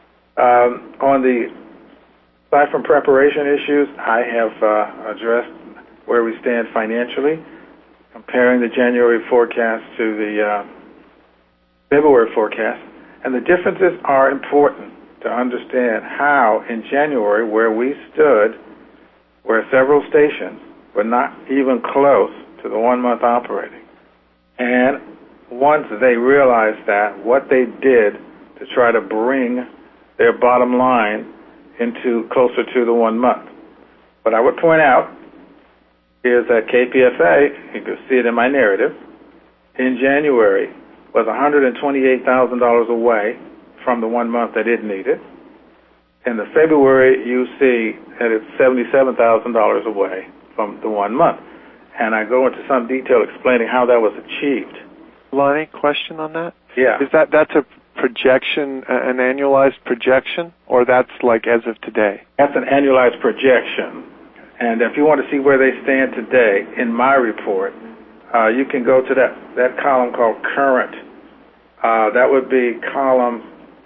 On the aside from preparation issues, I have addressed where we stand financially, comparing the January forecast to the February forecast. And the differences are important to understand how in January, where we stood, where several stations were not even close to the 1 month operating. And once they realized that, what they did to try to bring their bottom line into closer to the 1 month. What I would point out is that KPFA, you can see it in my narrative, in January was $128,000 away from the 1 month that it needed. In the February, you see that it's $77,000 away from the 1 month. And I go into some detail explaining how that was achieved. Lonnie, question on that? Yeah. Is that's a projection, an annualized projection, or that's like as of today? That's an annualized projection. And if you want to see where they stand today in my report, you can go to that column called current. That would be column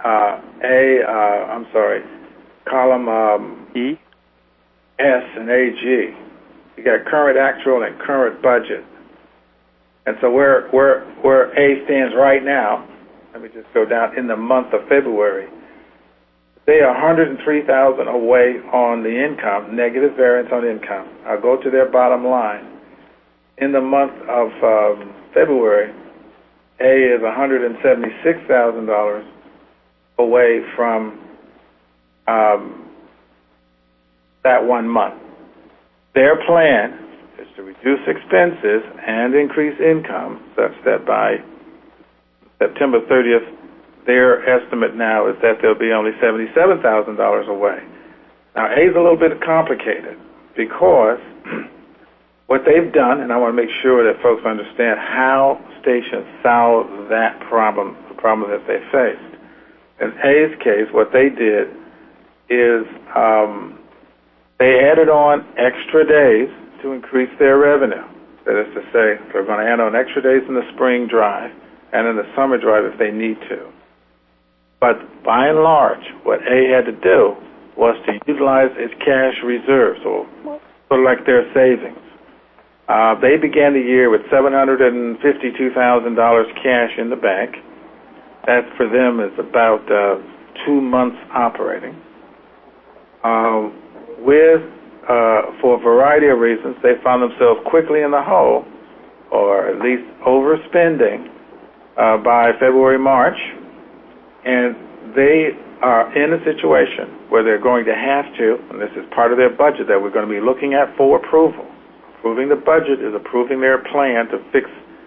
column E, S, and AG. You got current actual and current budget. And so where A stands right now, let me just go down in the month of February. They are $103,000 away on the income, negative variance on income. I'll go to their bottom line. In the month of February, A is $176,000 away from that 1 month. Their plan is to reduce expenses and increase income such that by September 30th, their estimate now is that they'll be only $77,000 away. Now, A is a little bit complicated. because what they've done, and I want to make sure that folks understand how stations solve that problem, the problem that they faced. In A's case, what they did is they added on extra days to increase their revenue. That is to say, they're going to add on extra days in the spring drive and in the summer drive if they need to. But by and large, what A had to do was to utilize its cash reserves, or sort of like their savings. They began the year with $752,000 cash in the bank. That for them is about 2 months operating. For a variety of reasons, they found themselves quickly in the hole, or at least overspending by February, March, and they are in a situation where they're going to have to, and this is part of their budget that we're going to be looking at for approval. Approving the budget is approving their plan to fix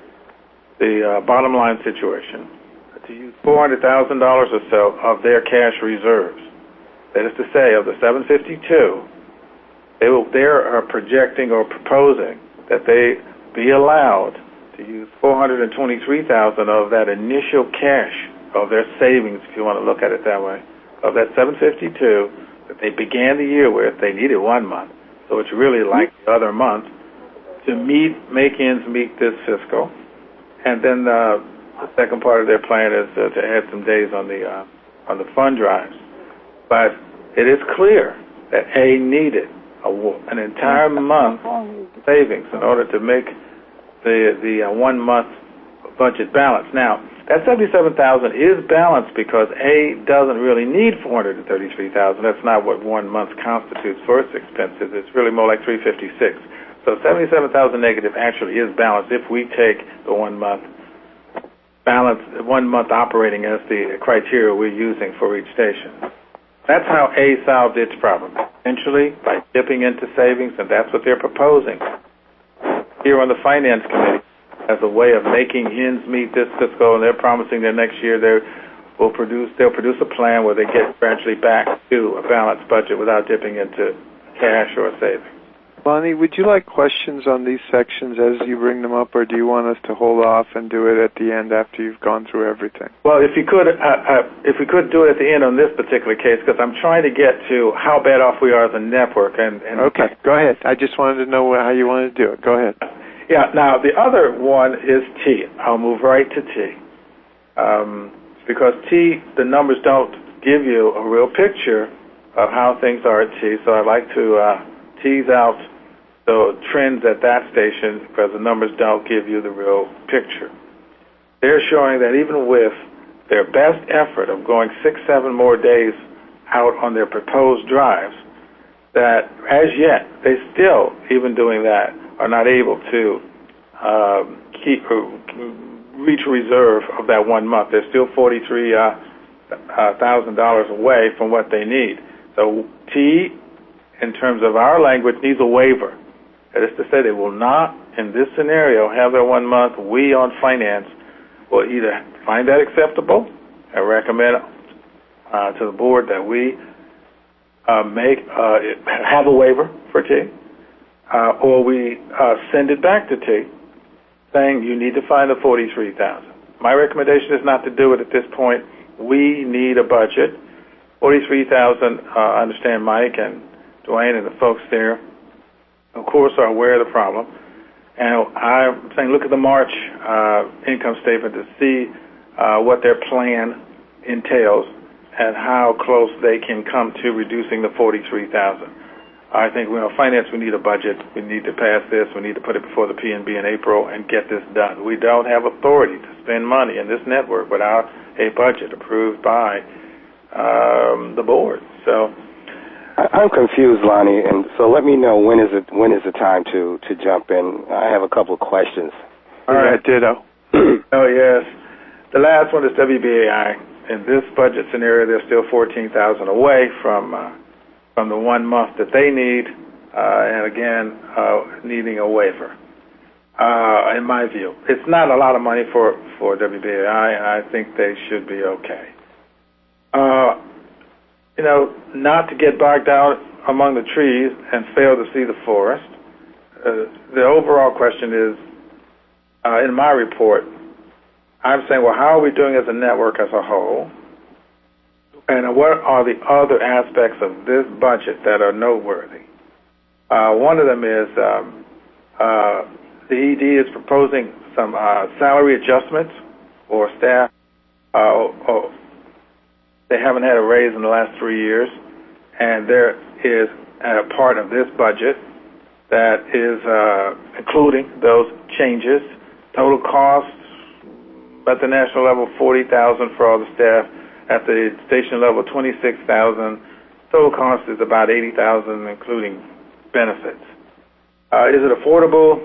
the bottom line situation, to use $400,000 or so of their cash reserves. That is to say, of the $752, they are projecting or proposing that they be allowed to use $423,000 of that initial cash, of their savings, if you want to look at it that way, of that $752 that they began the year with. They needed 1 month, so it's really like the other month to make ends meet this fiscal. And then the second part of their plan is to add some days on the fund drives. But it is clear that A needed an entire month savings in order to make the 1 month budget balance. Now, that $77,000 is balanced because A doesn't really need $433,000. That's not what 1 month constitutes for its expenses. It's really more like $356,000. So $77,000 negative actually is balanced if we take the 1 month balance, 1 month operating as the criteria we're using for each station. That's how A solved its problem, essentially by dipping into savings, and that's what they're proposing here on the Finance Committee as a way of making ends meet this fiscal, and they're promising that next year they'll produce a plan where they get gradually back to a balanced budget without dipping into cash or savings. Lonnie, would you like questions on these sections as you bring them up, or do you want us to hold off and do it at the end after you've gone through everything? Well, if we could do it at the end on this particular case, because I'm trying to get to how bad off we are as a network. And okay, go ahead. I just wanted to know how you wanted to do it. Go ahead. Yeah. Now the other one is T. I'll move right to T, because T, the numbers don't give you a real picture of how things are at T. So I'd like to tease out the trends at that station because the numbers don't give you the real picture. They're showing that even with their best effort of going 6-7 more days out on their proposed drives, that as yet they still, even doing that, are not able to reach a reserve of that 1 month. They're still $43,000 away from what they need. So T, in terms of our language, needs a waiver. That is to say, they will not, in this scenario, have their 1 month. We on finance will either find that acceptable and recommend to the board that we have a waiver for T, or we send it back to T, saying you need to find the $43,000. My recommendation is not to do it at this point. We need a budget. $43,000. I understand Mike and Dwayne and the folks there, of course, are aware of the problem. And I'm saying look at the March income statement to see what their plan entails and how close they can come to reducing the $43,000. I think, finance, we need a budget. We need to pass this. We need to put it before the PNB in April and get this done. We don't have authority to spend money in this network without a budget approved by the board. So I'm confused, Lonnie, and so let me know when is the time to jump in. I have a couple of questions. All right, ditto. Oh yes, the last one is WBAI. In this budget scenario, they're still $14,000 away from the 1 month that they need, and again, needing a waiver. In my view, it's not a lot of money for WBAI, and I think they should be okay. Not to get bogged down among the trees and fail to see the forest. The overall question is, in my report, I'm saying, well, how are we doing as a network as a whole? And what are the other aspects of this budget that are noteworthy? One of them is the ED is proposing some salary adjustments for staff. They haven't had a raise in the last 3 years, and there is a part of this budget that is including those changes. Total costs at the national level, $40,000 for all the staff. At the station level, $26,000. Total cost is about $80,000, including benefits. Is it affordable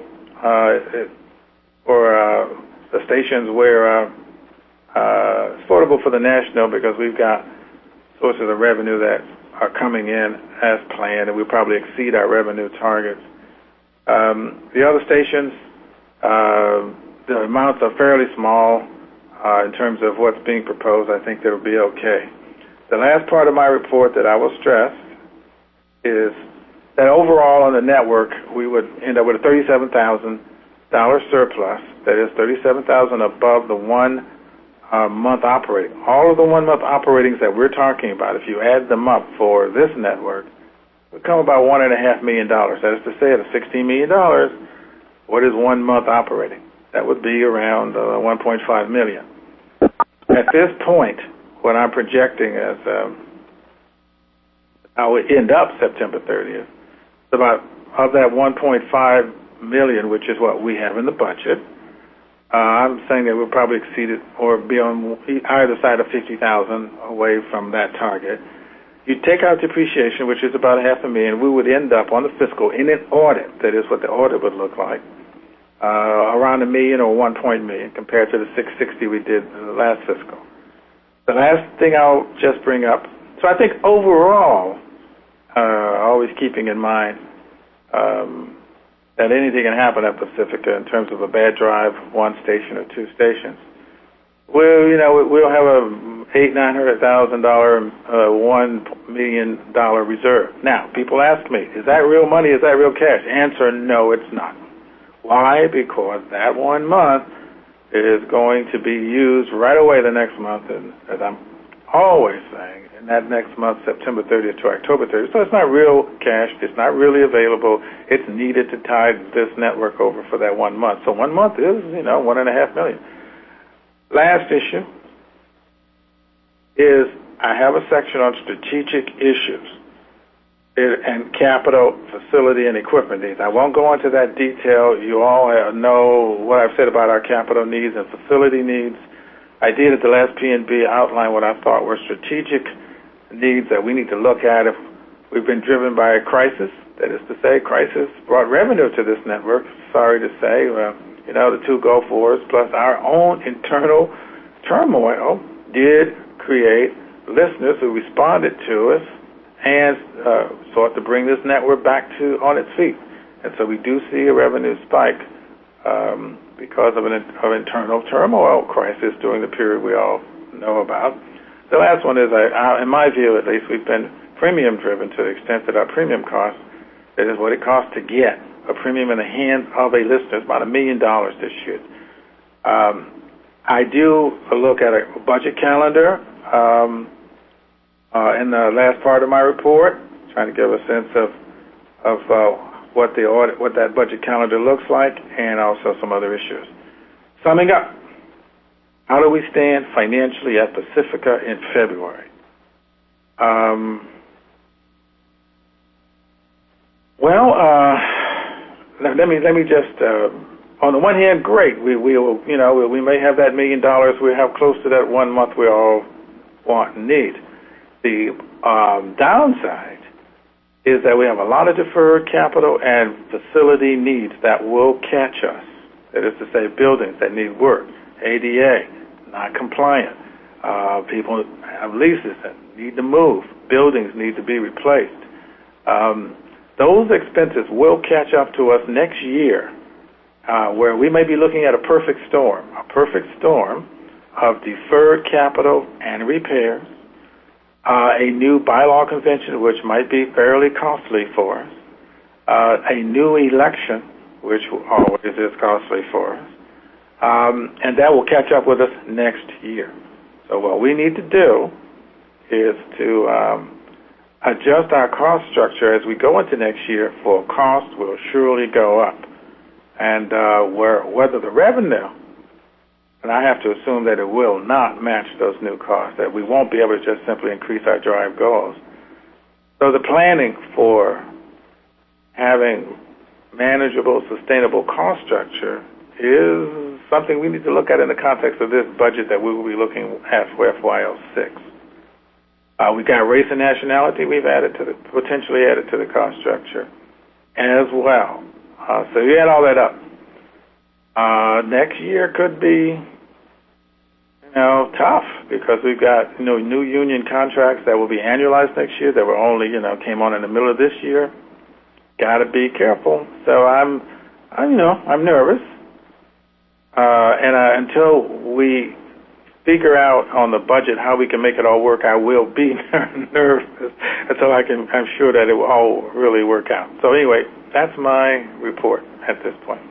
for the stations where it's affordable for the national because we've got sources of revenue that are coming in as planned, and we probably exceed our revenue targets. The other stations, the amounts are fairly small in terms of what's being proposed. I think they'll be okay. The last part of my report that I will stress is that overall on the network, we would end up with a $37,000 surplus. That is $37,000 above the 1 month operating. All of the 1 month operatings that we're talking about, if you add them up for this network, would come about $1.5 million. That is to say, at a $16 million, what is 1 month operating? That would be around $1.5 million. At this point, what I'm projecting as how we end up September 30th, it's about of that $1.5 million, which is what we have in the budget. I'm saying that we'll probably exceed it or be on either side of $50,000 away from that target. You take out depreciation, which is about $500,000, we would end up on the fiscal in an audit. That is what the audit would look like. Around $1 million or $1 million compared to the $660 we did in the last fiscal. The last thing I'll just bring up. So I think overall, always keeping in mind that anything can happen at Pacifica in terms of a bad drive, 1 station or 2 stations. We'll have a $800,000-$900,000, $1 million reserve. Now, people ask me, is that real money? Is that real cash? Answer: no, it's not. Why? Because that 1 month is going to be used right away the next month, and as I'm always saying, in that next month, September 30th to October 30th. So it's not real cash. It's not really available. It's needed to tide this network over for that 1 month. So 1 month is, $1.5 million. Last issue is I have a section on strategic issues and capital, facility, and equipment needs. I won't go into that detail. You all know what I've said about our capital needs and facility needs. I did at the last P&B outline what I thought were strategic needs that we need to look at if we've been driven by a crisis. That is to say, crisis brought revenue to this network. Sorry to say, the 2 Gulf Wars plus our own internal turmoil did create listeners who responded to us and sought to bring this network back on its feet. And so we do see a revenue spike because of an internal turmoil crisis during the period we all know about. The last one is, in my view at least, we've been premium-driven to the extent that our premium cost, that is what it costs to get a premium in the hands of a listener. It's about $1 million this year. I do look at a budget calendar in the last part of my report, trying to give a sense of what that budget calendar looks like, and also some other issues. Summing up, how do we stand financially at Pacifica in February? Let me just. On the one hand, great. We may have that $1 million. We have close to that 1 month we all want and need. The downside is that we have a lot of deferred capital and facility needs that will catch us. That is to say, buildings that need work, ADA, not compliant. People have leases that need to move. Buildings need to be replaced. Those expenses will catch up to us next year, where we may be looking at a perfect storm of deferred capital and repairs, a new bylaw convention, which might be fairly costly for us, a new election, which always is costly for us, and that will catch up with us next year. So what we need to do is to adjust our cost structure as we go into next year, for cost will surely go up. And whether the revenue, and I have to assume that it will not match those new costs, that we won't be able to just simply increase our drive goals. So the planning for having manageable, sustainable cost structure is something we need to look at in the context of this budget that we will be looking at for FY06. We got race and nationality we've potentially added to the cost structure as well. So you add all that up. Next year could be, tough, because we've got, new union contracts that will be annualized next year that were only, came on in the middle of this year. Got to be careful. So I'm nervous. And until we figure out on the budget how we can make it all work, I will be nervous until I'm sure that it will all really work out. So anyway, that's my report at this point.